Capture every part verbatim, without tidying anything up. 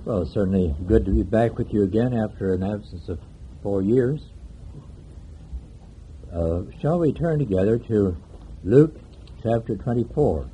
Well, it's certainly good to be back with you again after an absence of four years. Uh, shall we turn together to Luke chapter twenty-four?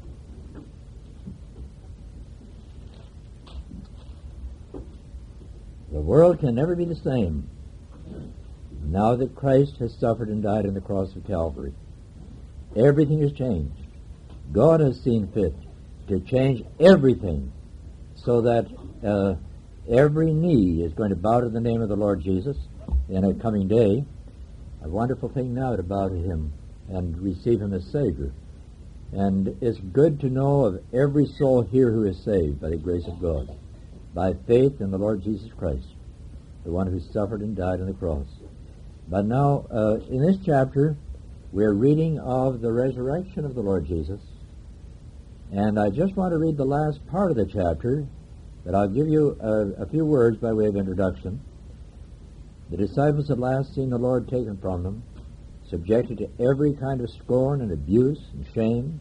The world can never be the same now that Christ has suffered and died on the cross of Calvary. Everything has changed. God has seen fit to change everything so that uh, every knee is going to bow to the name of the Lord Jesus in a coming day. A wonderful thing now to bow to him and receive him as Savior. And it's good to know of every soul here who is saved by the grace of God, by faith in the Lord Jesus Christ, the one who suffered and died on the cross. But now, uh, in this chapter, we're reading of the resurrection of the Lord Jesus. And I just want to read the last part of the chapter, but I'll give you a, a few words by way of introduction. The disciples had last seen the Lord taken from them, subjected to every kind of scorn and abuse and shame,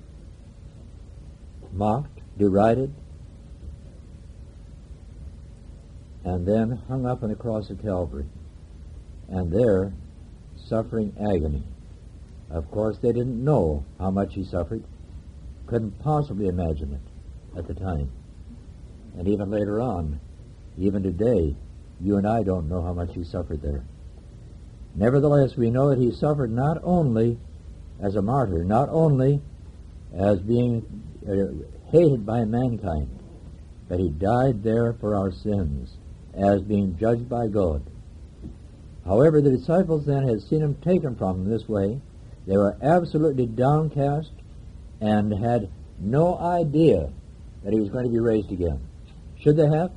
mocked, derided, and then hung up on the cross of Calvary, and there suffering agony. Of course, they didn't know how much he suffered, couldn't possibly imagine it at the time. And even later on, even today, you and I don't know how much he suffered there. Nevertheless, we know that he suffered not only as a martyr, not only as being uh, hated by mankind, but he died there for our sins, as being judged by God. However, the disciples then had seen him taken from them this way. They were absolutely downcast and had no idea that he was going to be raised again. Should they have?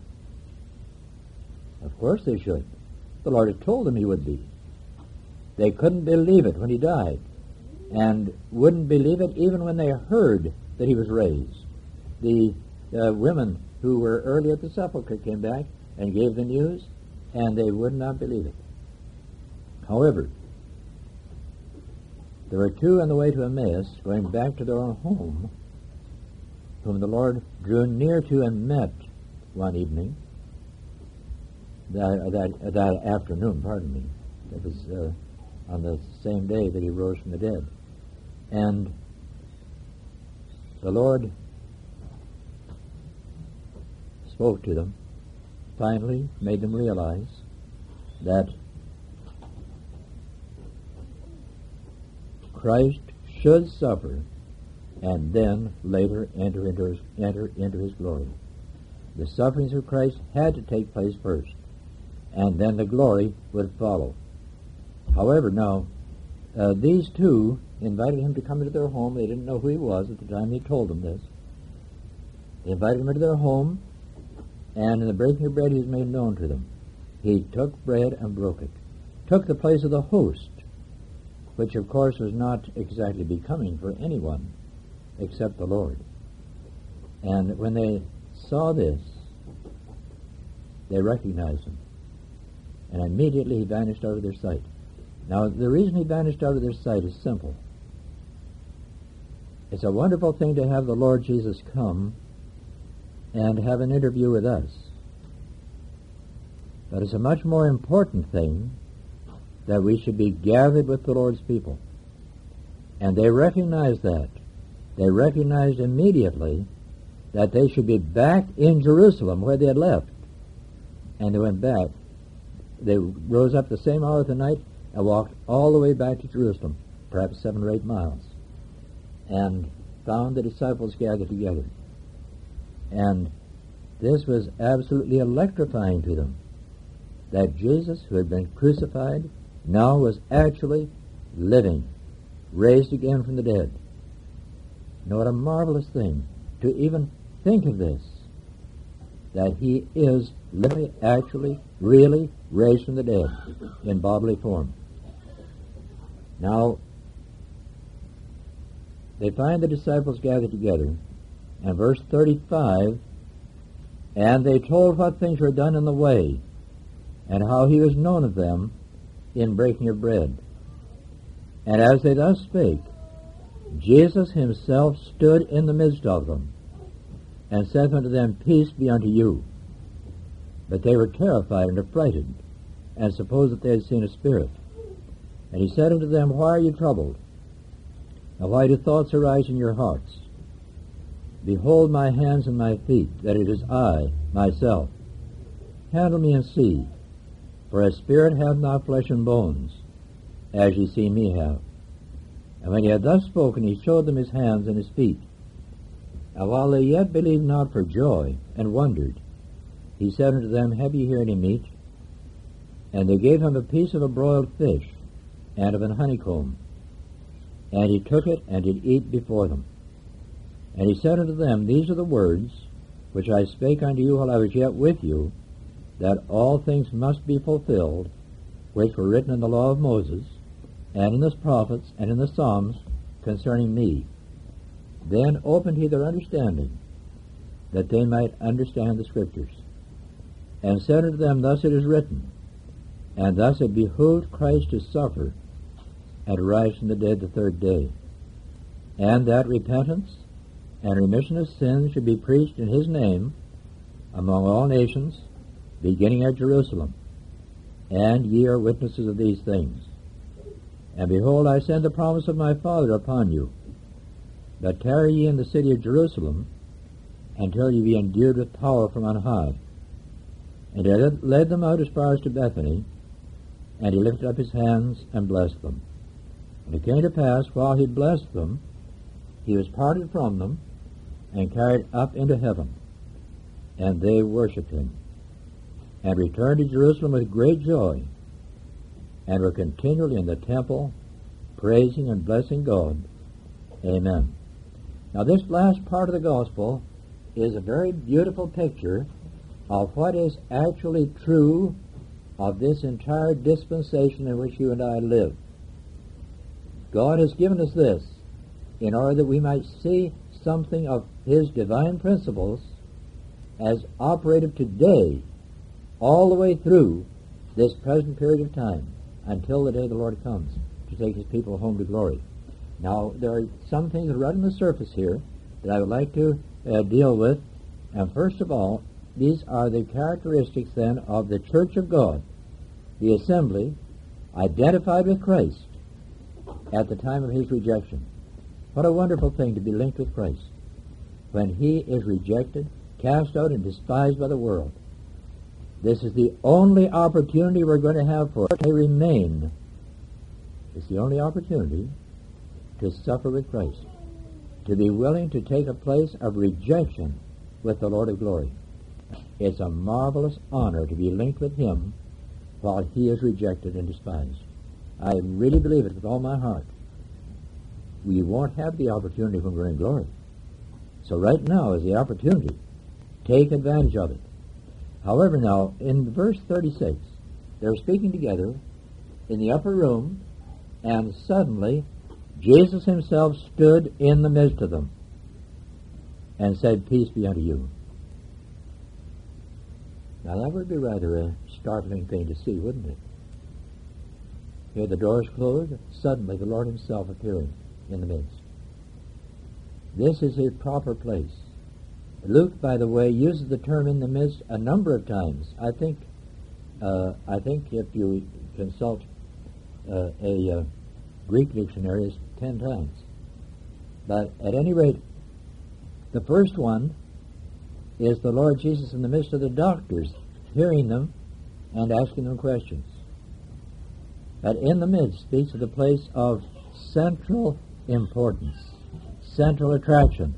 Of course they should. The Lord had told them he would be. They couldn't believe it when he died, and wouldn't believe it even when they heard that he was raised. The uh, women who were early at the sepulchre came back and gave the news, and they would not believe it. However, there were two on the way to Emmaus, going back to their own home, whom the Lord drew near to and met one evening, that, that, that afternoon, pardon me. It was uh, on the same day that he rose from the dead. And the Lord spoke to them, finally made them realize that Christ should suffer and then later enter into his, enter into his glory. The sufferings of Christ had to take place first, and then the glory would follow. However, now, uh, these two invited him to come into their home. They didn't know who he was at the time he told them this. They invited him into their home, and in the breaking of bread he was made known to them. He took bread and broke it, took the place of the host, which of course was not exactly becoming for anyone except the Lord. And when they saw this, they recognized him, and immediately he vanished out of their sight. Now, the reason he vanished out of their sight is simple. It's a wonderful thing to have the Lord Jesus come and have an interview with us. But it's a much more important thing that we should be gathered with the Lord's people. And they recognized that. They recognized immediately that they should be back in Jerusalem where they had left. And they went back. They rose up the same hour of the night and walked all the way back to Jerusalem, perhaps seven or eight miles, and found the disciples gathered together. And this was absolutely electrifying to them, that Jesus, who had been crucified, now was actually living, raised again from the dead. Now, what a marvelous thing to even think of this, that he is literally, actually, really raised from the dead in bodily form. Now, they find the disciples gathered together, and verse thirty-five, and they told what things were done in the way, and how he was known of them in breaking of bread. And as they thus spake, Jesus himself stood in the midst of them, and said unto them, Peace be unto you. But they were terrified and affrighted, and supposed that they had seen a spirit. And he said unto them, Why are you troubled? And why do thoughts arise in your hearts? Behold my hands and my feet, that it is I, myself. Handle me and see, for a spirit hath not flesh and bones, as ye see me have. And when he had thus spoken, he showed them his hands and his feet. And while they yet believed not for joy, and wondered, he said unto them, Have ye here any meat? And they gave him a piece of a broiled fish, and of an honeycomb. And he took it, and did eat before them. And he said unto them, These are the words which I spake unto you while I was yet with you, that all things must be fulfilled, which were written in the law of Moses, and in the prophets, and in the Psalms, concerning me. Then opened he their understanding, that they might understand the Scriptures. And said unto them, Thus it is written, and thus it behooved Christ to suffer, and rise from the dead the third day, and that repentance and remission of sins should be preached in his name among all nations, beginning at Jerusalem. And ye are witnesses of these things. And behold, I send the promise of my Father upon you. But tarry ye in the city of Jerusalem, until ye be endued with power from on high. And he led them out as far as to Bethany, and he lifted up his hands and blessed them. And it came to pass, while he blessed them, he was parted from them, and carried up into heaven. And they worshipped him, and returned to Jerusalem with great joy, and were continually in the temple, praising and blessing God. Amen. Now this last part of the gospel is a very beautiful picture of what is actually true of this entire dispensation in which you and I live. God has given us this in order that we might see something of his divine principles as operative today all the way through this present period of time until the day the Lord comes to take his people home to glory. Now, there are some things right on the surface here that I would like to uh, deal with. And first of all, these are the characteristics then of the Church of God, the assembly identified with Christ at the time of his rejection. What a wonderful thing to be linked with Christ when he is rejected, cast out, and despised by the world. This is the only opportunity we're going to have for to remain. It's the only opportunity to suffer with Christ, to be willing to take a place of rejection with the Lord of glory. It's a marvelous honor to be linked with him while he is rejected and despised. I really believe it with all my heart. We won't have the opportunity when we're in glory. So right now is the opportunity. Take advantage of it. However, now, in verse thirty-six, they're speaking together in the upper room, and suddenly Jesus himself stood in the midst of them and said, Peace be unto you. Now that would be rather a startling thing to see, wouldn't it? Here the doors closed, suddenly the Lord himself appearing in the midst. This is his proper place. Luke, by the way, uses the term in the midst a number of times. I think uh, I think if you consult uh, a uh, Greek dictionary, it's ten times. But at any rate, the first one is the Lord Jesus in the midst of the doctors, hearing them and asking them questions. But in the midst speaks of the place of central importance, central attraction.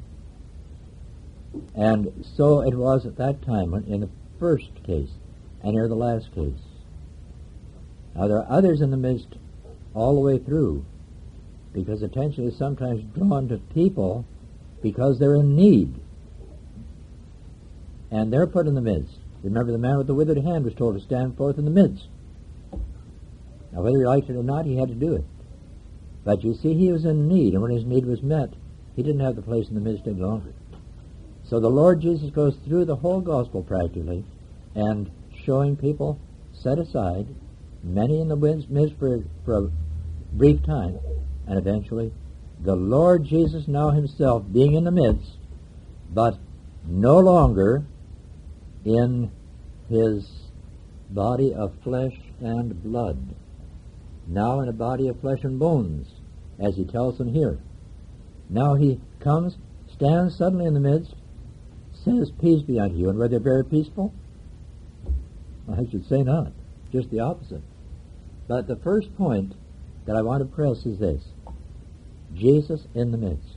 And so it was at that time in the first case, and here the last case. Now there are others in the midst all the way through, because attention is sometimes drawn to people because they're in need. And they're put in the midst. Remember, the man with the withered hand was told to stand forth in the midst. Now whether he liked it or not, he had to do it. But you see, he was in need, and when his need was met, he didn't have the place in the midst any longer. So the Lord Jesus goes through the whole gospel practically, and showing people set aside, many in the midst for, for a brief time, and eventually the Lord Jesus now himself being in the midst, but no longer in his body of flesh and blood, now in a body of flesh and bones, as he tells them here. Now he comes, stands suddenly in the midst, says, "Peace be unto you." And were they very peaceful? I should say not, just the opposite. But the first point that I want to press is this: Jesus in the midst.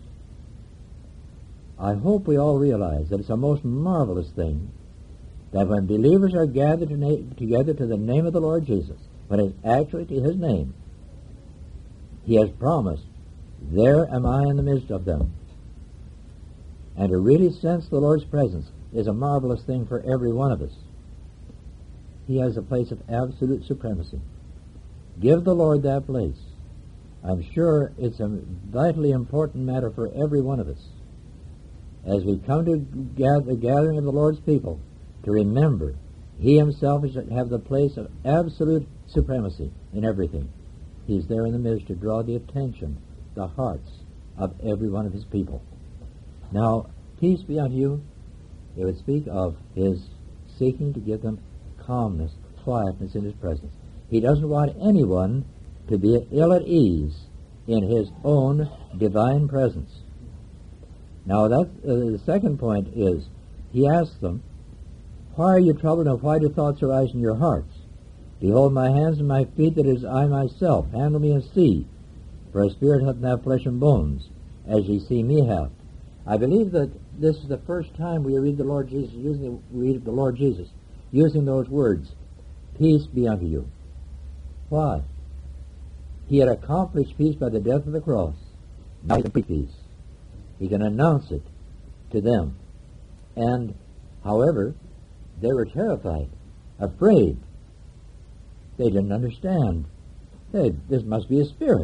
I hope we all realize that it's a most marvelous thing that when believers are gathered to na- together to the name of the Lord Jesus, when it's actually to his name, he has promised, "There am I in the midst of them." And to really sense the Lord's presence is a marvelous thing for every one of us. He has a place of absolute supremacy. Give the Lord that place. I'm sure it's a vitally important matter for every one of us, as we come to gather, the gathering of the Lord's people, to remember he himself is to have the place of absolute supremacy in everything. He's there in the midst to draw the attention, the hearts of every one of his people. Now, peace be unto you. It would speak of his seeking to give them calmness, quietness in his presence. He doesn't want anyone to be ill at ease in his own divine presence. Now, that, uh, the second point is, he asks them, "Why are you troubled, and why do thoughts arise in your hearts? Behold my hands and my feet, that it is I myself. Handle me and see, for a spirit hath not flesh and bones, as ye see me have." I believe that this is the first time we read the Lord Jesus using the, read the Lord Jesus using those words, "Peace be unto you." Why? He had accomplished peace by the death of the cross. Now he can preach peace. He can announce it to them. And, however, they were terrified, afraid. They didn't understand. Hey, this must be a spirit.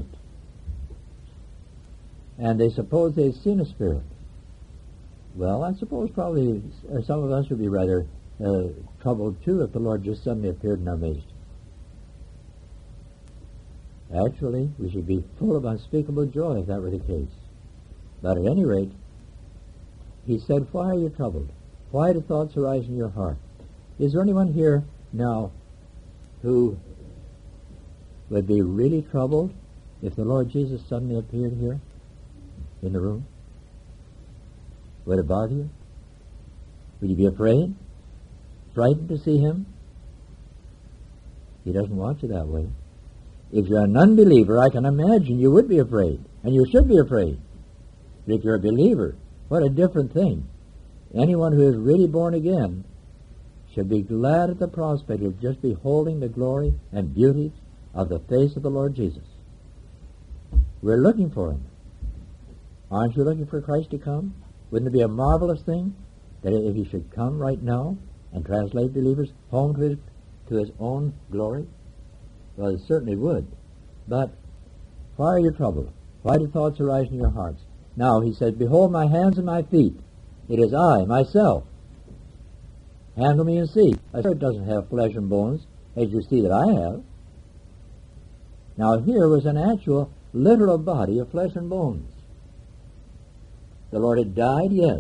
And they supposed they had seen a spirit. Well, I suppose probably some of us would be rather uh, troubled too if the Lord just suddenly appeared in our midst. Actually, we should be full of unspeakable joy if that were the case. But at any rate, he said, "Why are you troubled? Why do thoughts arise in your heart?" Is there anyone here now who would be really troubled if the Lord Jesus suddenly appeared here in the room? Would it bother you? Would you be afraid? Frightened to see him? He doesn't want you that way. If you're an unbeliever, I can imagine you would be afraid, and you should be afraid. But if you're a believer, what a different thing. Anyone who is really born again should be glad at the prospect of just beholding the glory and beauty of the face of the Lord Jesus. We're looking for him. Aren't you looking for Christ to come? Wouldn't it be a marvelous thing that if he should come right now and translate believers home to his, to his own glory? Well, it certainly would. But why are you troubled? Why do thoughts arise in your hearts? Now, he said, "Behold my hands and my feet. It is I, myself. Handle me and see." A spirit doesn't have flesh and bones, as you see that I have. Now, here was an actual, literal body of flesh and bones. The Lord had died, yes.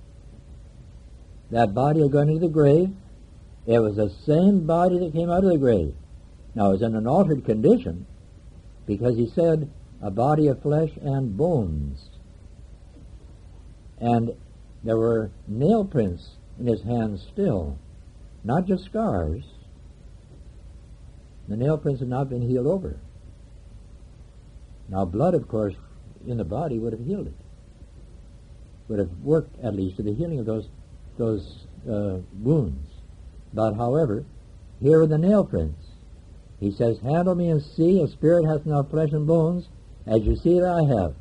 That body had gone into the grave. It was the same body that came out of the grave. Now, it was in an altered condition, because he said, "a body of flesh and bones." And there were nail prints in his hands still, not just scars. The nail prints had not been healed over. Now, blood, of course, in the body would have healed it, would have worked at least to the healing of those those uh, wounds. But, however, here are the nail prints. He says, "Handle me and see, a spirit hath not flesh and bones, as you see that I have."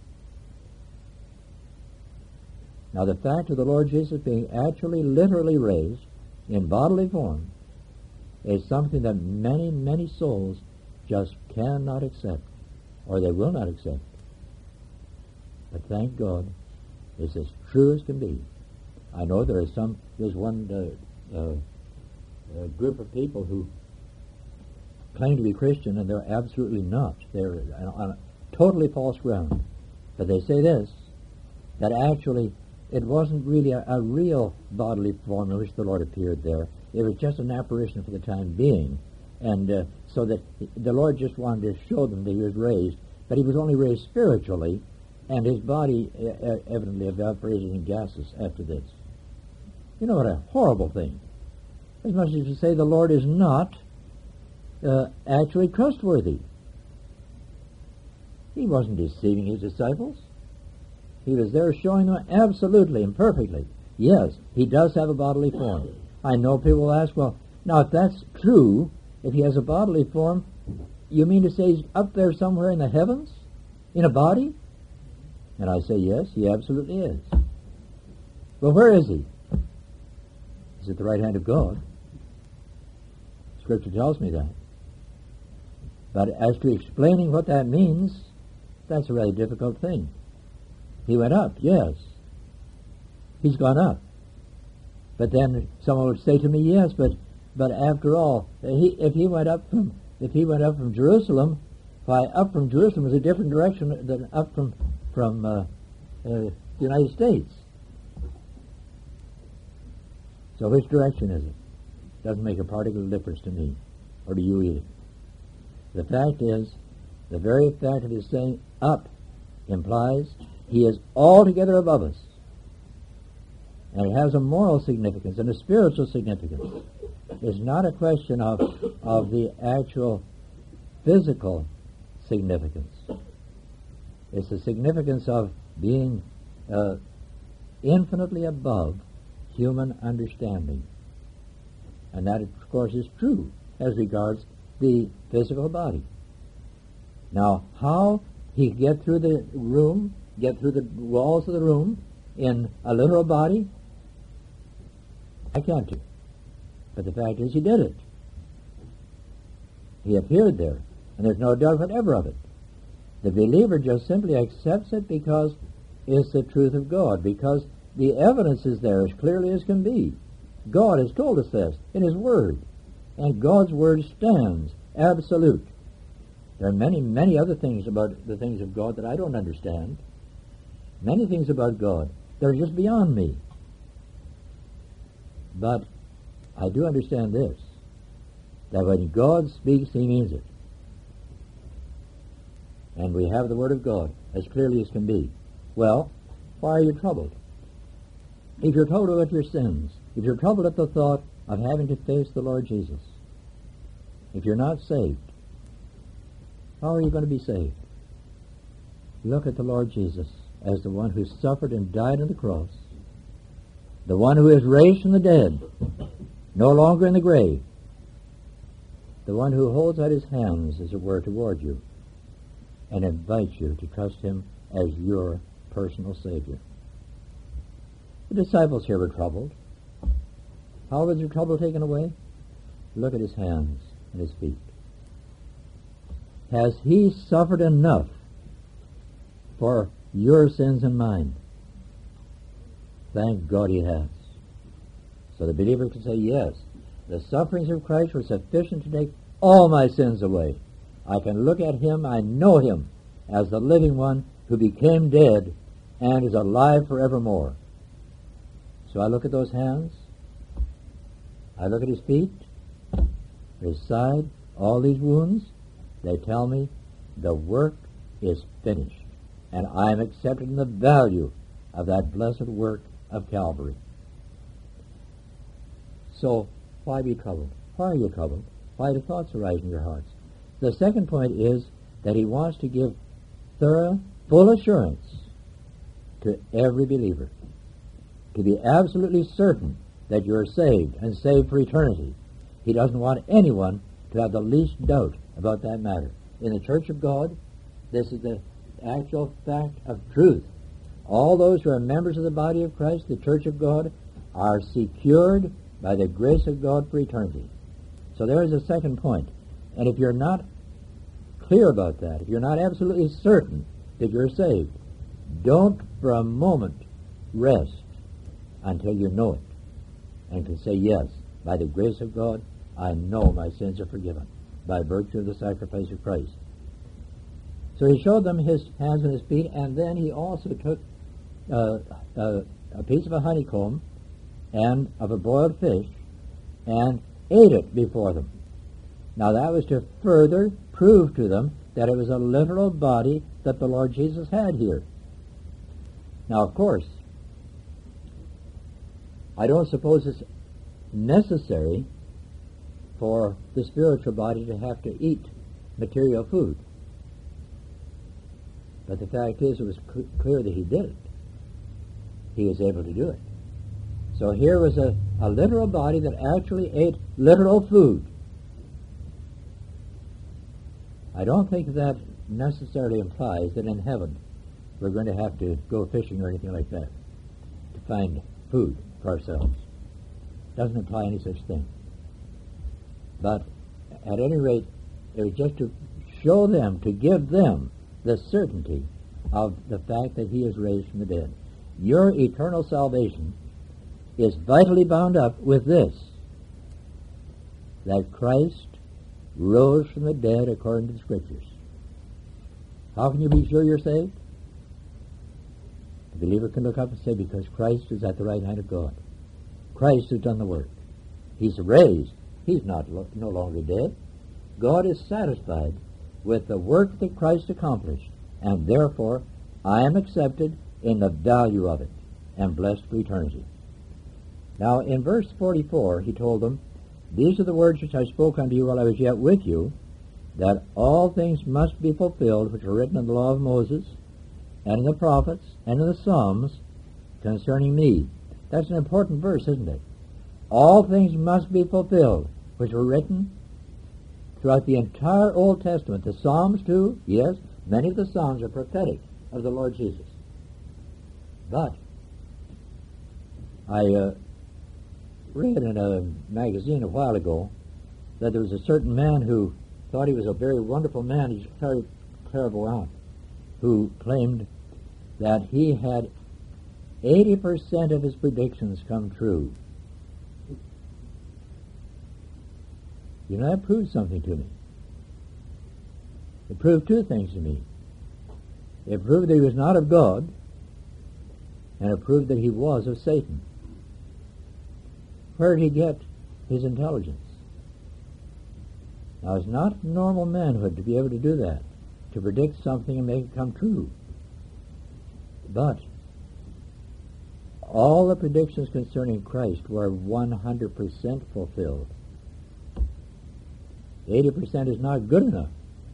Now, the fact of the Lord Jesus being actually literally raised in bodily form is something that many, many souls just cannot accept, or they will not accept. But thank God, it's as true as can be. I know there is some, there's one uh, uh, uh, group of people who claim to be Christian, and they're absolutely not. They're on a totally false ground. But they say this, that actually it wasn't really a, a real bodily form in which the Lord appeared there. It was just an apparition for the time being. And uh, so that the Lord just wanted to show them that he was raised, but he was only raised spiritually, and his body uh, evidently evaporated in gases after this. You know what a horrible thing. As much as to say the Lord is not uh, actually trustworthy. He wasn't deceiving his disciples. He was there showing them absolutely and perfectly. Yes, he does have a bodily form. I know people will ask, well, now if that's true, if he has a bodily form, you mean to say he's up there somewhere in the heavens? In a body? And I say, yes, he absolutely is. Well, where is he? He's at the right hand of God. Scripture tells me that. But as to explaining what that means, that's a really difficult thing. He went up, yes. He's gone up. But then someone would say to me, yes, but but after all, he, if he went up from if he went up from Jerusalem, why up from Jerusalem is a different direction than up from from uh, uh, the United States. So which direction is it? Doesn't make a particle of difference to me, or to you either. The fact is, the very fact of his saying up implies he is altogether above us. And it has a moral significance and a spiritual significance. It's not a question of, of the actual physical significance. It's the significance of being uh, infinitely above human understanding. And that, of course, is true as regards the physical body. Now, how he could get through the room, get through the walls of the room in a literal body, I can't do. But the fact is he did it. He appeared there, and there's no doubt whatever of it. The believer just simply accepts it because it's the truth of God, because the evidence is there as clearly as can be. God has told us this in his Word, and God's Word stands absolute. There are many, many other things about the things of God that I don't understand. Many things about God that are just beyond me. But I do understand this, that when God speaks, he means it. And we have the Word of God as clearly as can be. Well, why are you troubled? If you're troubled about your sins, if you're troubled at the thought of having to face the Lord Jesus, if you're not saved, how are you going to be saved? Look at the Lord Jesus as the one who suffered and died on the cross, the one who is raised from the dead, no longer in the grave, the one who holds out his hands, as it were, toward you, and invites you to trust him as your personal Savior. The disciples here were troubled. How was their trouble taken away? Look at his hands and his feet. Has he suffered enough for your sins and mine? Thank God he has. So the believer can say, yes, the sufferings of Christ were sufficient to take all my sins away. I can look at him, I know him as the living one who became dead and is alive forevermore. So I look at those hands, I look at his feet, his side, all these wounds, they tell me the work is finished, and I am accepted in the value of that blessed work of Calvary. So, why be troubled? Why are you troubled? Why do thoughts arise in your hearts? The second point is that he wants to give thorough, full assurance to every believer, to be absolutely certain that you're saved and saved for eternity. He doesn't want anyone to have the least doubt about that matter. In the Church of God, this is the actual fact of truth. All those who are members of the body of Christ, the Church of God, are secured by the grace of God for eternity. So there is a second point. And if you're not clear about that, if you're not absolutely certain that you're saved, don't for a moment rest until you know it and can say, yes, by the grace of God, I know my sins are forgiven by virtue of the sacrifice of Christ. So he showed them his hands and his feet, and then he also took uh, uh, a piece of a honeycomb and of a boiled fish and ate it before them. Now that was to further prove to them that it was a literal body that the Lord Jesus had here. Now, of course, I don't suppose it's necessary for the spiritual body to have to eat material food. But the fact is, it was cl- clear that he did it. He was able to do it. So here was a, a literal body that actually ate literal food. I don't think that necessarily implies that in heaven we're going to have to go fishing or anything like that to find food for ourselves. Doesn't imply any such thing. But at any rate, it was just to show them, to give them the certainty of the fact that he is raised from the dead. Your eternal salvation is vitally bound up with this, that Christ rose from the dead according to the Scriptures. How can you be sure you're saved? The believer can look up and say, because Christ is at the right hand of God. Christ has done the work. He's raised. He's not lo- no longer dead. God is satisfied with the work that Christ accomplished, and therefore I am accepted in the value of it and blessed for eternity. Now in verse forty-four he told them, these are the words which I spoke unto you while I was yet with you, that all things must be fulfilled which are written in the law of Moses, and in the prophets, and in the Psalms, concerning me. That's an important verse, isn't it? All things must be fulfilled which were written throughout the entire Old Testament. The Psalms too, yes, many of the Psalms are prophetic of the Lord Jesus. But I uh, read in a magazine a while ago that there was a certain man who thought he was a very wonderful man, he's a very clairvoyant, who claimed that he had eighty percent of his predictions come true. You know, that proved something to me. It proved two things to me. It proved that he was not of God, and it proved that he was of Satan. Where did he get his intelligence? Now, it's not normal manhood to be able to do that, to predict something and make it come true. But all the predictions concerning Christ were one hundred percent fulfilled. eighty percent is not good enough.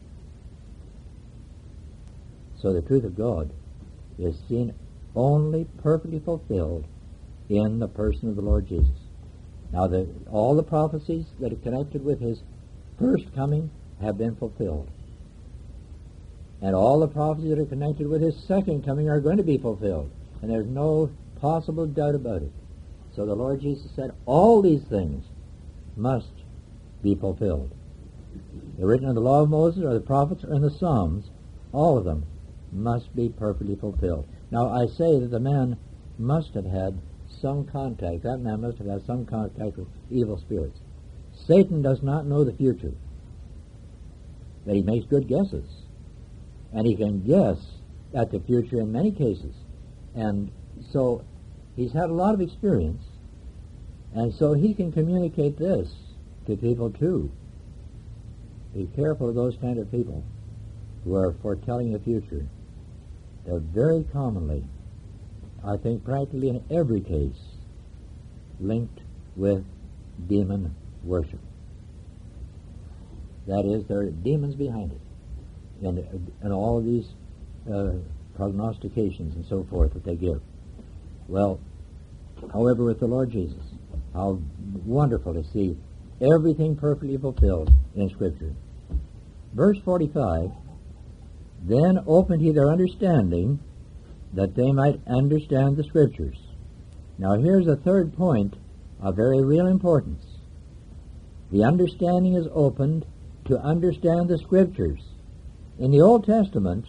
So the truth of God is seen only perfectly fulfilled in the person of the Lord Jesus. Now, the, all the prophecies that are connected with his first coming have been fulfilled. And all the prophecies that are connected with his second coming are going to be fulfilled. And there's no possible doubt about it. So the Lord Jesus said, all these things must be fulfilled. They're written in the law of Moses or the prophets or in the Psalms. All of them must be perfectly fulfilled. Now, I say that the man must have had some contact. That man must have had some contact with evil spirits. Satan does not know the future, but he makes good guesses. And he can guess at the future in many cases. And so he's had a lot of experience, and so he can communicate this to people too. Be careful of those kind of people who are foretelling the future. They're very commonly, I think practically in every case, linked with demon worship. That is, there are demons behind it. And, and all of these uh, prognostications and so forth that they give. Well, however, with the Lord Jesus, how wonderful to see everything perfectly fulfilled in Scripture. Verse forty-five, then opened he their understanding, that they might understand the Scriptures. Now here's a third point of very real importance. The understanding is opened to understand the Scriptures. In the Old Testament,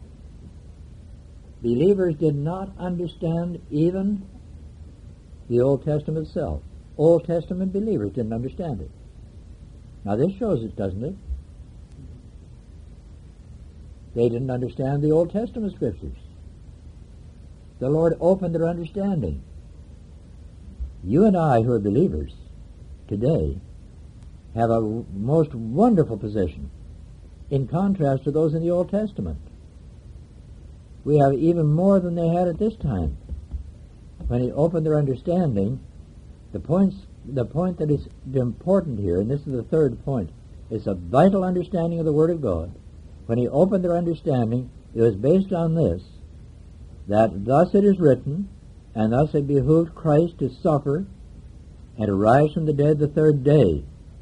believers did not understand even the Old Testament itself. Old Testament believers didn't understand it. Now this shows it, doesn't it? They didn't understand the Old Testament Scriptures. The Lord opened their understanding. You and I, who are believers today, have a w- most wonderful position in contrast to those in the Old Testament. We have even more than they had at this time. When he opened their understanding, the points, the point that is important here, and this is the third point, is a vital understanding of the Word of God. When he opened their understanding, it was based on this, that thus it is written, and thus it behooved Christ to suffer and to rise from the dead the third day.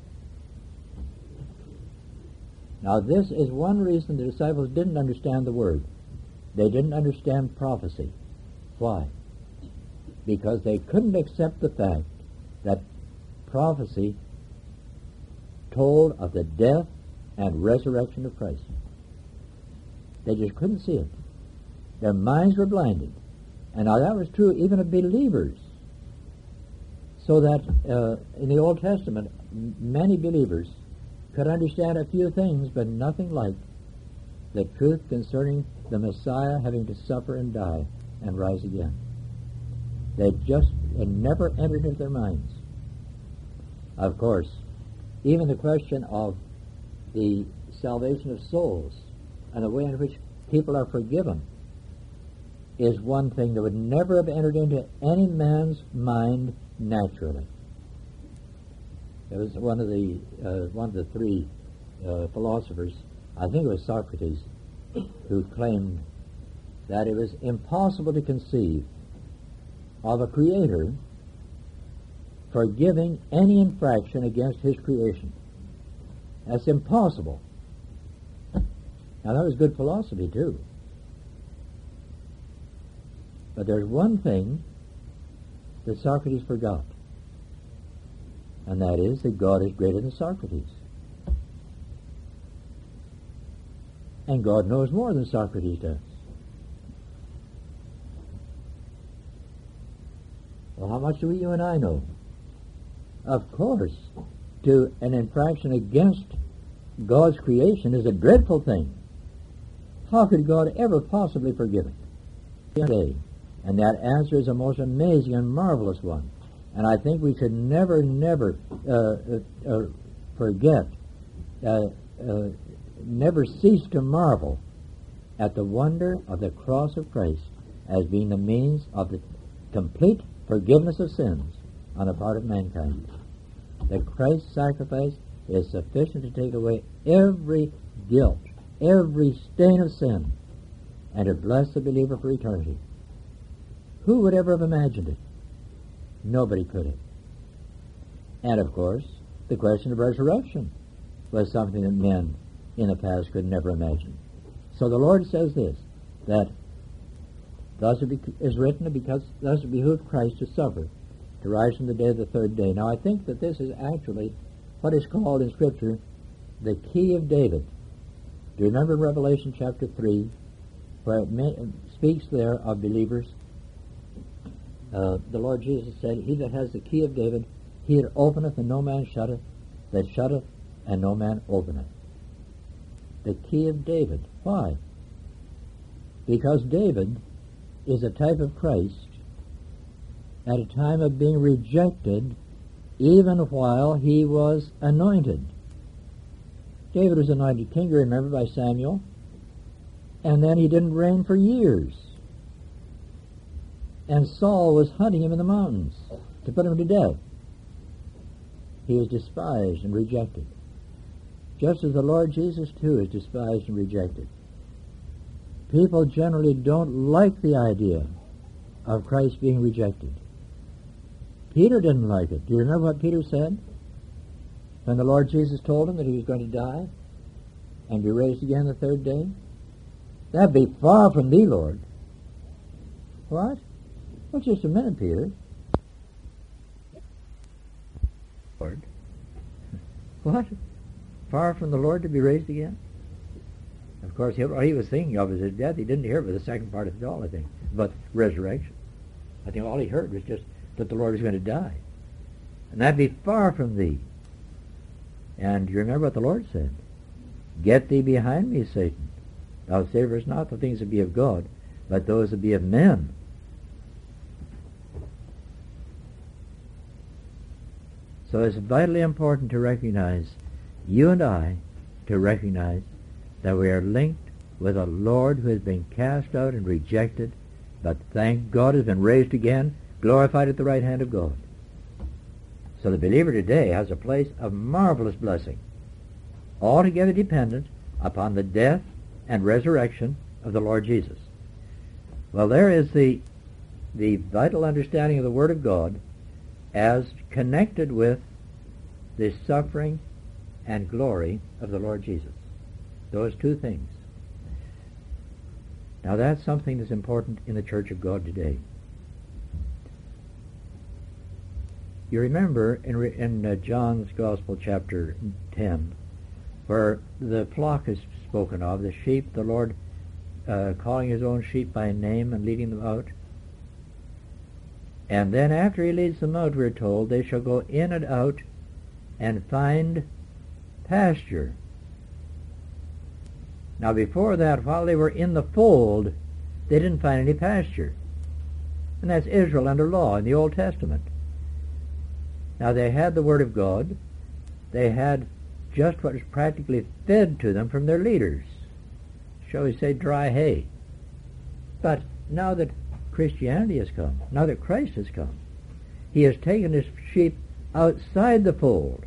Now this is one reason the disciples didn't understand the Word. They didn't understand prophecy. Why? Because they couldn't accept the fact that prophecy told of the death and resurrection of Christ. They just couldn't see it. Their minds were blinded. And now that was true even of believers. So that uh, in the Old Testament, m- many believers could understand a few things, but nothing like the truth concerning the Messiah having to suffer and die and rise again. They just, it never entered into their minds. Of course, even the question of the salvation of souls and the way in which people are forgiven is one thing that would never have entered into any man's mind naturally. It was one of the uh, one of the three uh, philosophers, I think it was Socrates, who claimed that it was impossible to conceive of a creator forgiving any infraction against his creation. That's impossible. Now that was good philosophy too. But there's one thing that Socrates forgot, and that is that God is greater than Socrates. And God knows more than Socrates does. Well, how much do we, you and I know? Of course, to an infraction against God's creation is a dreadful thing. How could God ever possibly forgive it? And that answer is a most amazing and marvelous one. And I think we should never, never uh, uh, uh, forget, uh, uh, never cease to marvel at the wonder of the cross of Christ as being the means of the complete forgiveness of sins on the part of mankind. That Christ's sacrifice is sufficient to take away every guilt, every stain of sin, and to bless the believer for eternity. Who would ever have imagined it? Nobody could have. And of course, the question of resurrection was something that men in the past could never imagine. So the Lord says this, that thus it is written, because thus it behooved Christ to suffer, to rise from the dead the third day. Now I think that this is actually what is called in Scripture the key of David. Do you remember in Revelation chapter three, where it may, speaks there of believers? Uh, the Lord Jesus said, he that has the key of David, he that openeth and no man shutteth, that shutteth and no man openeth. The key of David. Why? Because David is a type of Christ at a time of being rejected even while he was anointed. David was anointed king, you remember, by Samuel, and then he didn't reign for years. And Saul was hunting him in the mountains to put him to death. He was despised and rejected. Just as the Lord Jesus, too, is despised and rejected. People generally don't like the idea of Christ being rejected. Peter didn't like it. Do you remember what Peter said? When the Lord Jesus told him that he was going to die and be raised again the third day? That be far from thee, Lord. What? Well, just a minute, Peter. Lord. What? Far from the Lord to be raised again? Of course, what he was thinking of is his death. He didn't hear it with the second part of it all, I think, but resurrection. I think all he heard was just that the Lord was going to die. And that be far from thee. And you remember what the Lord said? Get thee behind me, Satan. Thou savorest not the things that be of God, but those that be of men. So it's vitally important to recognize, you and I, to recognize that we are linked with a Lord who has been cast out and rejected, but thank God has been raised again, glorified at the right hand of God. So the believer today has a place of marvelous blessing, altogether dependent upon the death and resurrection of the Lord Jesus. Well, there is the, the vital understanding of the Word of God as connected with the suffering and glory of the Lord Jesus. Those two things. Now that's something that's important in the Church of God today. You remember in, in uh, John's Gospel, chapter ten, where the flock is spoken of, the sheep, the Lord uh, calling his own sheep by name and leading them out. And then after he leads them out, we're told, they shall go in and out and find pasture. Now before that, while they were in the fold, they didn't find any pasture. And that's Israel under law in the Old Testament. Now they had the Word of God. They had just what was practically fed to them from their leaders. Shall we say dry hay. But now that Christianity has come, now that Christ has come, he has taken his sheep outside the fold,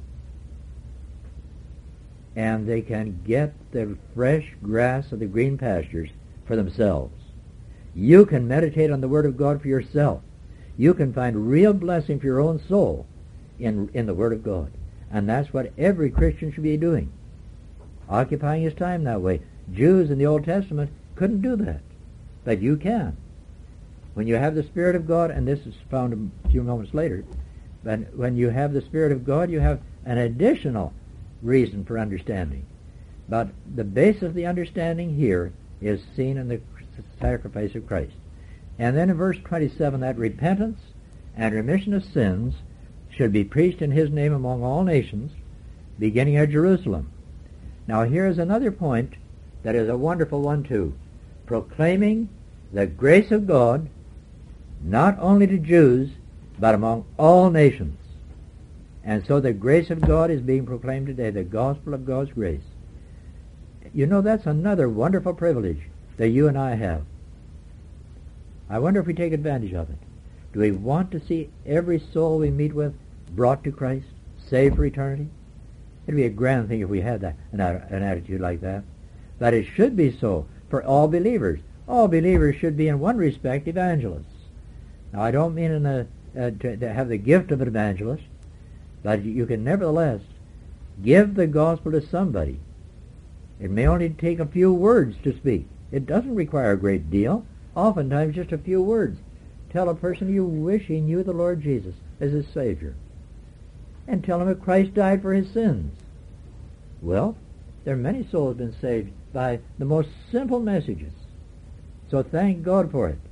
and they can get the fresh grass of the green pastures for themselves. You can meditate on the Word of God for yourself. You can find real blessing for your own soul in, in the Word of God. And that's what every Christian should be doing, occupying his time that way. Jews in the Old Testament couldn't do that, but you can. When you have the Spirit of God, and this is found a few moments later, but when you have the Spirit of God, you have an additional reason for understanding. But the base of the understanding here is seen in the sacrifice of Christ. And then in verse twenty-seven, that repentance and remission of sins should be preached in his name among all nations, beginning at Jerusalem. Now here is another point that is a wonderful one too. Proclaiming the grace of God not only to Jews, but among all nations. And so the grace of God is being proclaimed today, the gospel of God's grace. You know, that's another wonderful privilege that you and I have. I wonder if we take advantage of it. Do we want to see every soul we meet with brought to Christ, saved for eternity? It'd be a grand thing if we had that, an, an attitude like that. But it should be so for all believers. All believers should be, in one respect, evangelists. Now, I don't mean in the, uh, to, to have the gift of an evangelist, but you can nevertheless give the gospel to somebody. It may only take a few words to speak. It doesn't require a great deal. Oftentimes just a few words. Tell a person you wish he knew the Lord Jesus as his Savior. And tell him that Christ died for his sins. Well, there are many souls been saved by the most simple messages. So thank God for it.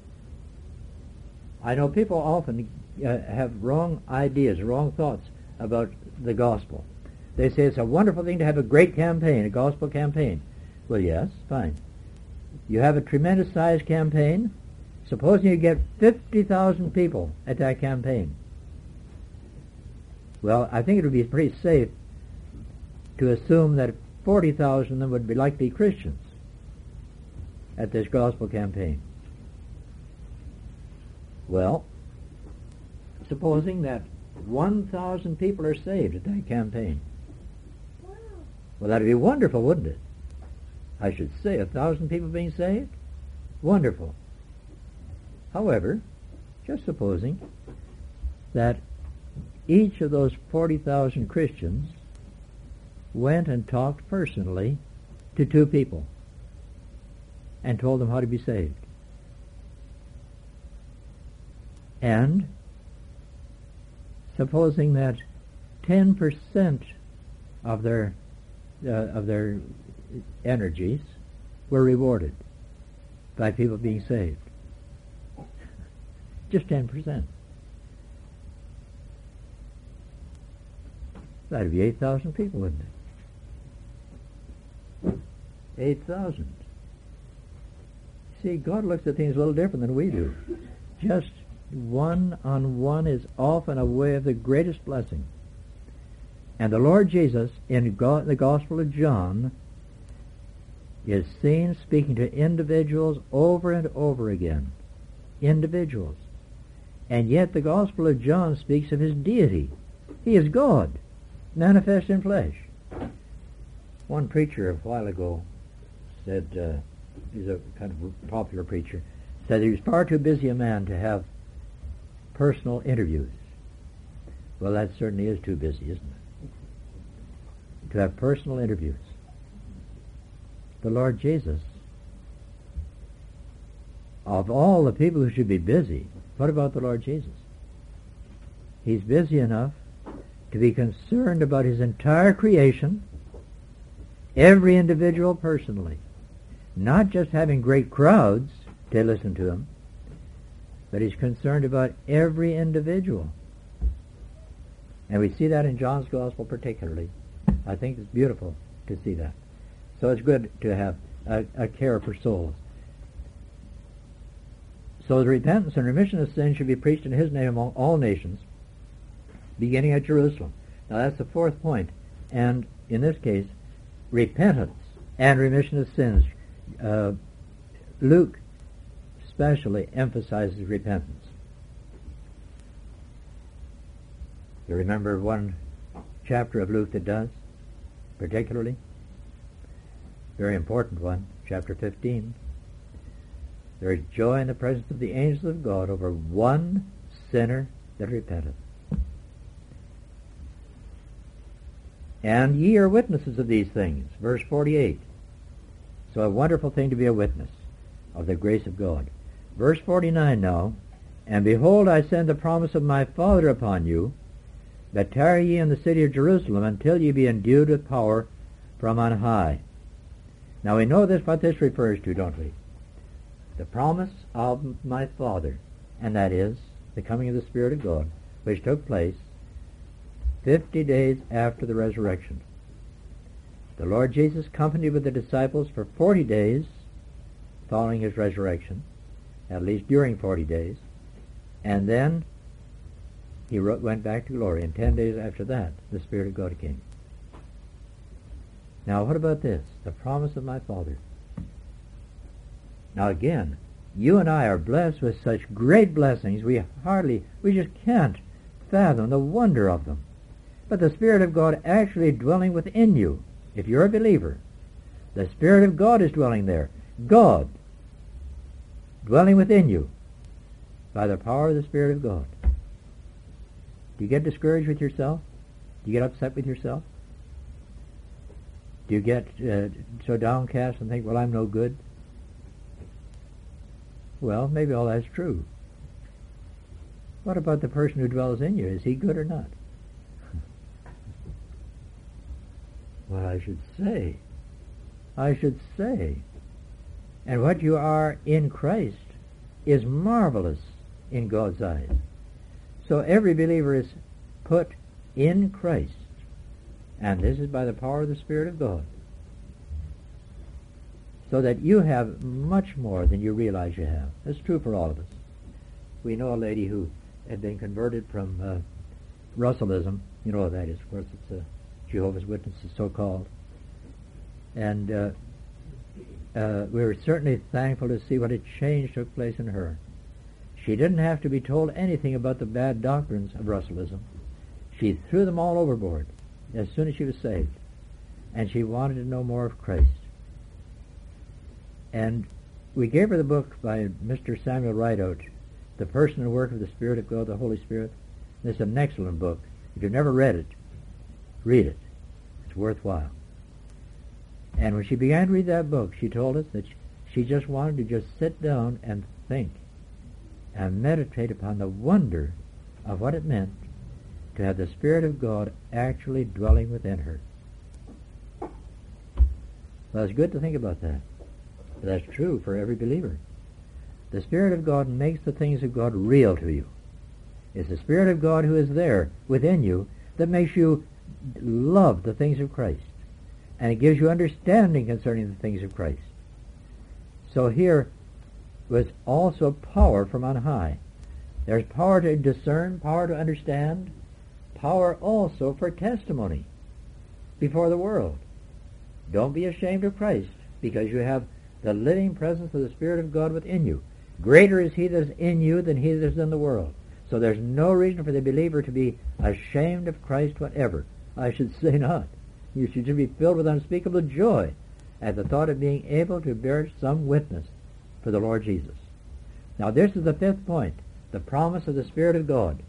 I know people often uh, have wrong ideas, wrong thoughts about the gospel. They say it's a wonderful thing to have a great campaign, a gospel campaign. Well, yes, fine. You have a tremendous sized campaign. Supposing you get fifty thousand people at that campaign. Well, I think it would be pretty safe to assume that forty thousand of them would be likely Christians at this gospel campaign. Well, supposing that one thousand people are saved at that campaign. Well, that would be wonderful, wouldn't it? I should say, a thousand people being saved? Wonderful. However, just supposing that each of those forty thousand Christians went and talked personally to two people and told them how to be saved. And supposing that ten percent of their uh, of their energies were rewarded by people being saved. Just ten percent. That'd be eight thousand people, wouldn't it? eight thousand. See, God looks at things a little different than we do. Just one on one is often a way of the greatest blessing. And the Lord Jesus, in go- the Gospel of John, is seen speaking to individuals over and over again. Individuals. And yet the Gospel of John speaks of his deity. He is God, manifest in flesh. One preacher a while ago said, uh, he's a kind of popular preacher, said he was far too busy a man to have personal interviews. Well, that certainly is too busy, isn't it? To have personal interviews. The Lord Jesus, of all the people who should be busy, what about the Lord Jesus? He's busy enough to be concerned about his entire creation, every individual personally, not just having great crowds to listen to him, but he's concerned about every individual. And we see that in John's Gospel particularly. I think it's beautiful to see that. So it's good to have a, a care for souls. So the repentance and remission of sin should be preached in his name among all nations, beginning at Jerusalem. Now that's the fourth point. And in this case, repentance and remission of sins. Uh, Luke especially emphasizes repentance. You remember one chapter of Luke that does, particularly? Very important one, chapter fifteen. There is joy in the presence of the angels of God over one sinner that repenteth. And ye are witnesses of these things, verse forty-eight. So a wonderful thing to be a witness of the grace of God. Verse forty-nine now, and behold, I send the promise of my Father upon you, but tarry ye in the city of Jerusalem until ye be endued with power from on high. Now we know this, what this refers to, don't we? The promise of my Father, and that is the coming of the Spirit of God, which took place fifty days after the resurrection. The Lord Jesus accompanied with the disciples for forty days following his resurrection, at least during forty days, and then he went back to glory, and ten days after that the Spirit of God came. Now what about this? The promise of my Father. Now again, you and I are blessed with such great blessings, we hardly, we just can't fathom the wonder of them. But the Spirit of God actually dwelling within you, if you're a believer, the Spirit of God is dwelling there. God dwelling within you by the power of the Spirit of God. Do you get discouraged with yourself? Do you get upset with yourself? Do you get uh, so downcast and think, well, I'm no good? Well, maybe all that's true. What about the person who dwells in you? Is he good or not? Well, I should say, I should say, and what you are in Christ is marvelous in God's eyes. So every believer is put in Christ, and this is by the power of the Spirit of God, so that you have much more than you realize you have. That's true for all of us. We know a lady who had been converted from uh, Russellism. You know what that is, of course. It's a Jehovah's Witnesses, so-called. And uh, uh, we were certainly thankful to see what a change took place in her. She didn't have to be told anything about the bad doctrines of Russellism. She threw them all overboard as soon as she was saved. And she wanted to know more of Christ. And we gave her the book by Mister Samuel Rideout, The Person and Work of the Spirit of God, the Holy Spirit. This is an excellent book. If you've never read it, read it. It's worthwhile. And when she began to read that book, she told us that she just wanted to just sit down and think and meditate upon the wonder of what it meant to have the Spirit of God actually dwelling within her. Well, it's good to think about that. That's true for every believer. The Spirit of God makes the things of God real to you. It's the Spirit of God who is there within you that makes you love the things of Christ. And it gives you understanding concerning the things of Christ. So here was also power from on high. There's power to discern, power to understand, power also for testimony. before the world. Don't be ashamed of Christ, because you have the living presence of the Spirit of God within you. Greater is he that is in you than he that is in the world. So there's no reason for the believer to be ashamed of Christ whatever. I should say not. You should just be filled with unspeakable joy at the thought of being able to bear some witness for the Lord Jesus. Now this is the fifth point, the promise of the Spirit of God.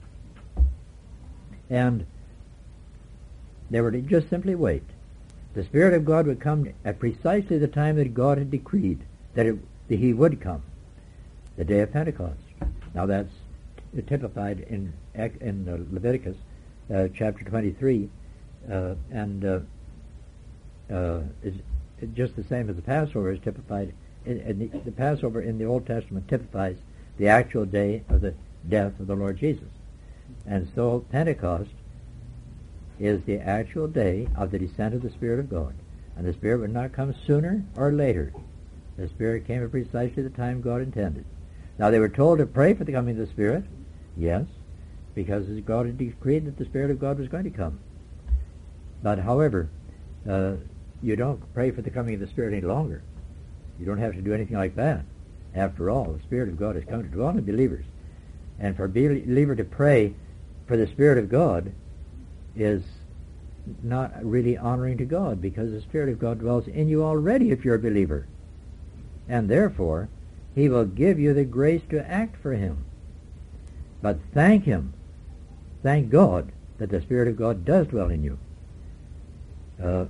And they were to just simply wait. The Spirit of God would come at precisely the time that God had decreed that, it, that he would come, the day of Pentecost. Now that's typified in, in uh, Leviticus uh, chapter twenty-three, uh, and uh, uh, is just the same as the Passover is typified. In, in the, the Passover in the Old Testament typifies the actual day of the death of the Lord Jesus. And so Pentecost is the actual day of the descent of the Spirit of God. And the Spirit would not come sooner or later. The Spirit came at precisely the time God intended. Now they were told to pray for the coming of the Spirit. Yes, because God had decreed that the Spirit of God was going to come. But however, uh, you don't pray for the coming of the Spirit any longer. You don't have to do anything like that. After all, the Spirit of God has come to dwell in believers. And for a believer to pray for the Spirit of God is not really honoring to God, because the Spirit of God dwells in you already if you're a believer. And therefore, he will give you the grace to act for him. But thank him, thank God, that the Spirit of God does dwell in you. Uh,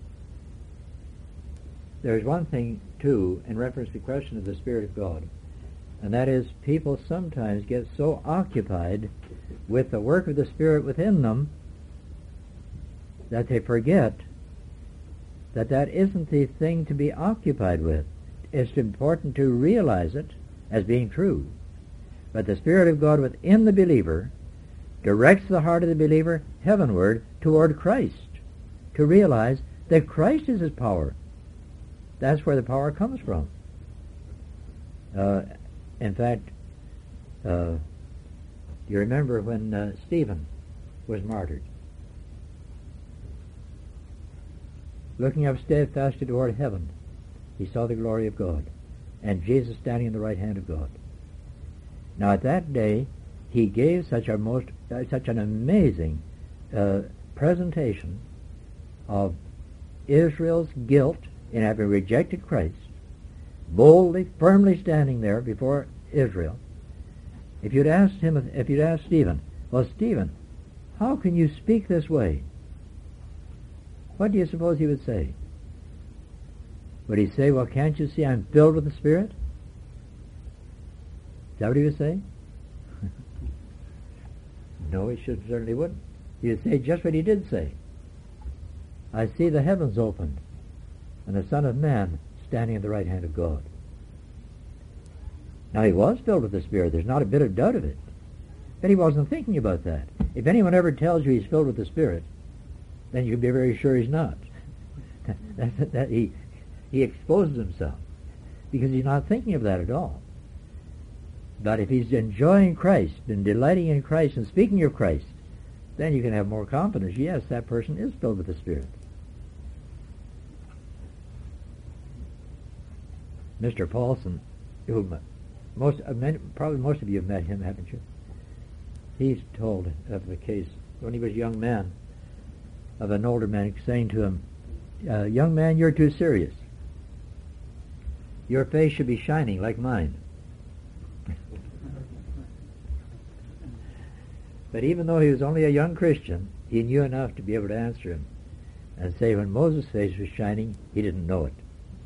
there's one thing, too, in reference to the question of the Spirit of God, and that is people sometimes get so occupied with the work of the Spirit within them that they forget that that isn't the thing to be occupied with. It's important to realize it as being true. But the Spirit of God within the believer directs the heart of the believer heavenward toward Christ, to realize that Christ is his power. That's where the power comes from. Uh, in fact, uh, you remember when uh, Stephen was martyred, looking up steadfastly toward heaven, he saw the glory of God, and Jesus standing in the right hand of God. Now at that day, he gave such a most, uh, such an amazing uh, presentation of Israel's guilt in having rejected Christ, boldly, firmly standing there before Israel. If you'd asked him, if, if you'd asked Stephen, well, Stephen, how can you speak this way? What do you suppose he would say? Would he say, well, can't you see I'm filled with the Spirit? Is that what he would say? No, he should, certainly wouldn't. He would say just what he did say. I see the heavens opened, and the Son of Man standing at the right hand of God. Now, he was filled with the Spirit. There's not a bit of doubt of it. But he wasn't thinking about that. If anyone ever tells you he's filled with the Spirit, then you can be very sure he's not. that, that he, he exposes himself, because he's not thinking of that at all. But if he's enjoying Christ and delighting in Christ and speaking of Christ, then you can have more confidence. Yes, that person is filled with the Spirit. Mister Paulson, who most, probably most of you have met him, haven't you? He's told of the case when he was a young man, of an older man saying to him, uh, young man, you're too serious. Your face should be shining like mine. But even though he was only a young Christian, he knew enough to be able to answer him and say when Moses' face was shining, he didn't know it.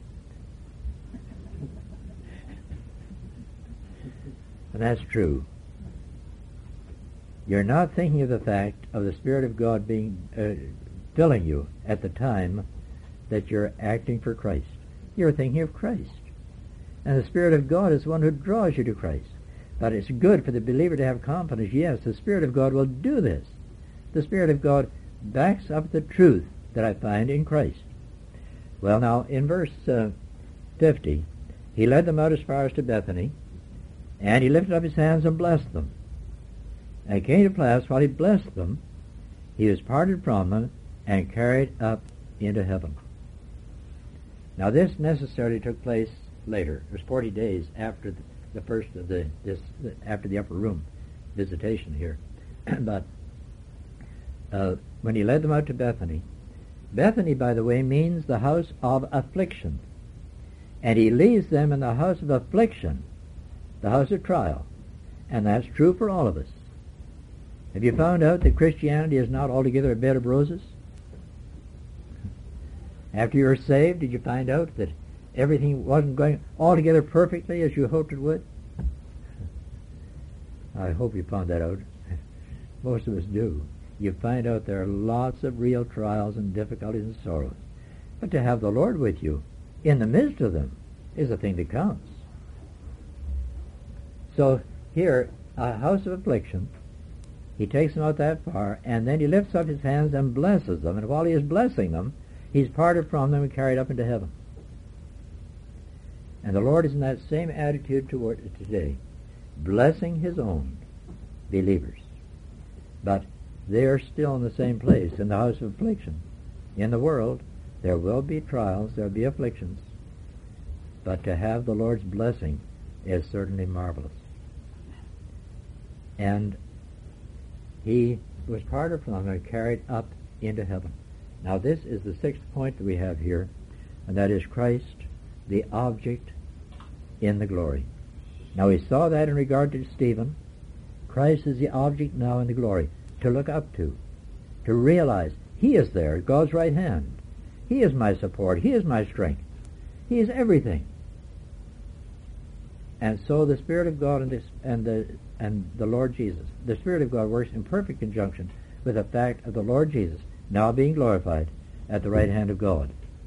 And that's true. You're not thinking of the fact of the Spirit of God being uh, filling you at the time that you're acting for Christ. You're thinking of Christ. And the Spirit of God is the one who draws you to Christ. But it's good for the believer to have confidence. Yes, the Spirit of God will do this. The Spirit of God backs up the truth that I find in Christ. Well, now, in verse uh, fifty, he led them out as far as to Bethany, and he lifted up his hands and blessed them. And it came to pass, while he blessed them, he was parted from them, and carried up into heaven. Now this necessarily took place later. It was forty days after the, the first of the this after the upper room visitation here. But uh, when he led them out to Bethany, Bethany, by the way, means the house of affliction. And he leaves them in the house of affliction, the house of trial. And that's true for all of us. Have you found out that Christianity is not altogether a bed of roses? After you were saved, did you find out that everything wasn't going altogether perfectly as you hoped it would? I hope you found that out. Most of us do. You find out there are lots of real trials and difficulties and sorrows. But to have the Lord with you in the midst of them is the thing that counts. So here, a house of affliction, he takes them out that far, and then he lifts up his hands and blesses them. And while he is blessing them, he's parted from them and carried up into heaven. And the Lord is in that same attitude toward it today, blessing his own believers. But they are still in the same place, in the house of affliction. In the world, there will be trials, there will be afflictions. But to have the Lord's blessing is certainly marvelous. And he was parted from them and carried up into heaven. Now this is the sixth point that we have here, and that is Christ, the object in the glory. Now we saw that in regard to Stephen. Christ is the object now in the glory, to look up to, to realize he is there at God's right hand. He is my support. He is my strength. He is everything. And so the Spirit of God and, this, and, the, and the Lord Jesus, the Spirit of God works in perfect conjunction with the fact of the Lord Jesus now being glorified at the right hand of God.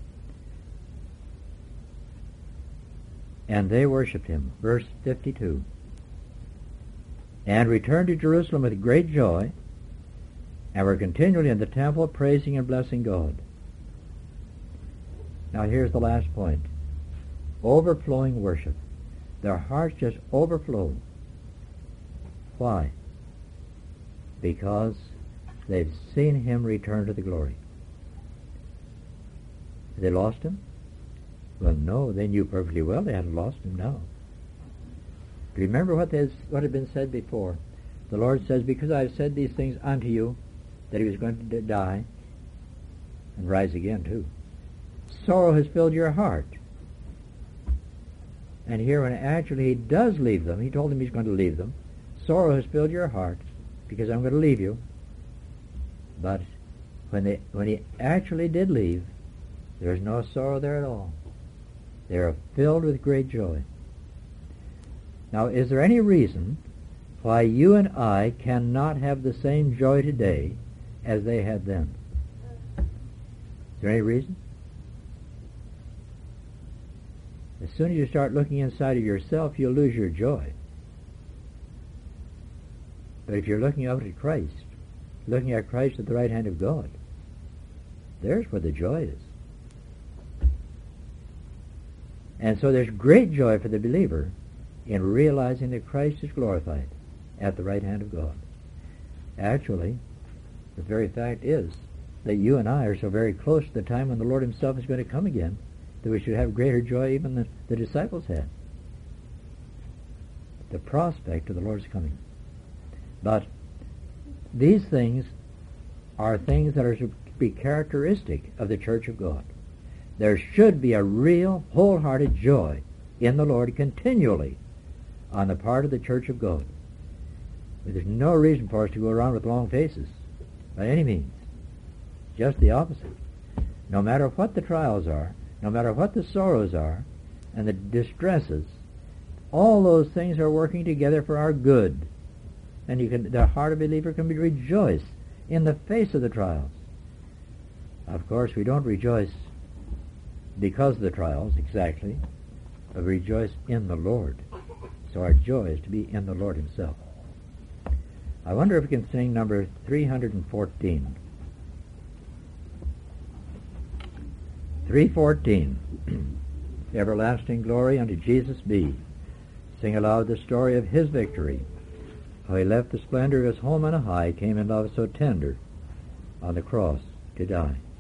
And they worshipped him. Verse fifty-two. And returned to Jerusalem with great joy, and were continually in the temple praising and blessing God. Now here's the last point. Overflowing worship. Their hearts just overflow. Why? Because they've seen him return to the glory. Have they lost him? Well, no, they knew perfectly well they hadn't lost him now. Remember what, has, what had been said before. The Lord says, because I have said these things unto you, that he was going to die and rise again too. Sorrow has filled your heart. And here when actually he does leave them, he told them he's going to leave them. Sorrow has filled your heart because I'm going to leave you. But when they when he actually did leave, there's no sorrow there at all. They are filled with great joy. Now, is there any reason why you and I cannot have the same joy today as they had then? Is there any reason? As soon as you start looking inside of yourself, you'll lose your joy. But if you're looking out at Christ, looking at Christ at the right hand of God, there's where the joy is. And so there's great joy for the believer in realizing that Christ is glorified at the right hand of God. Actually, the very fact is that you and I are so very close to the time when the Lord himself is going to come again that we should have greater joy even than the disciples had. The prospect of the Lord's coming. But these things are things that are to be characteristic of the Church of God. There should be a real, wholehearted joy in the Lord continually on the part of the Church of God. There's no reason for us to go around with long faces, by any means. Just the opposite. No matter what the trials are, no matter what the sorrows are, and the distresses, all those things are working together for our good. And you can, the heart of a believer can be rejoice in the face of the trials. Of course, we don't rejoice because of the trials, exactly, but rejoice in the Lord. So our joy is to be in the Lord himself. I wonder if we can sing number three hundred fourteen. three fourteen. Everlasting glory unto Jesus be. Sing aloud the story of his victory. How he left the splendor of his home on a high, came in love so tender on the cross to die.